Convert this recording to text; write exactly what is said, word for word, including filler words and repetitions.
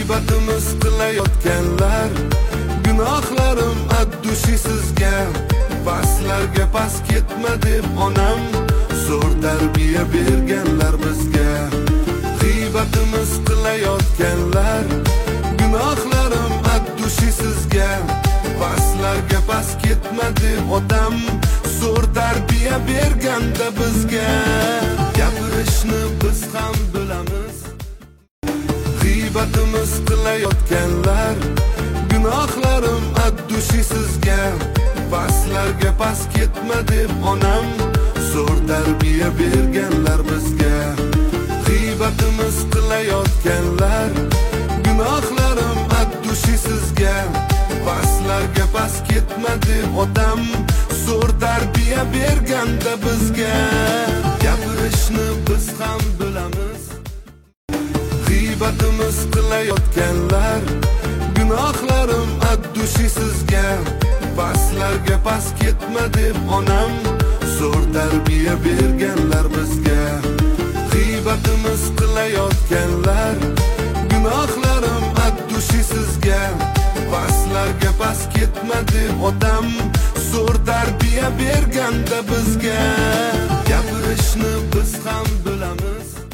g'iybatimiz qilayotganlar, gunohlarim addushi sizga. Paslarga pas ketma deb onam zo'r tarbiya berganlar bizga. G'iybatimiz qilayotganlar, gunohlarim addushi sizga. Paslarga pas ketma deb otam zo'r tarbiya berganda bizga. Gapirishni biz ham bilamiz. G'iybatimiz qilayotganlar, gunohlarim addushi sizga. Paslarga pas ketma deb onam zo'r tarbiya berganlar bizga. G'iybatimiz qilayotganlar, gunohlarim addushi sizga. Paslarga pas ketma deb otam zo'r tarbiya berganda bizga. Gapirishni biz ham bilamiz. G'iybatimiz qilayotganlar, gunohlarim addushi sizga. Paslarga pas ketma deb onam zo'r tarbiya berganlar bizga. G'iybatimiz qilayotganlar, gunohlarim addushi sizga. Paslarga pas ketma deb otam zo'r tarbiya berganda bizga. Gapirishni biz ham bilamiz.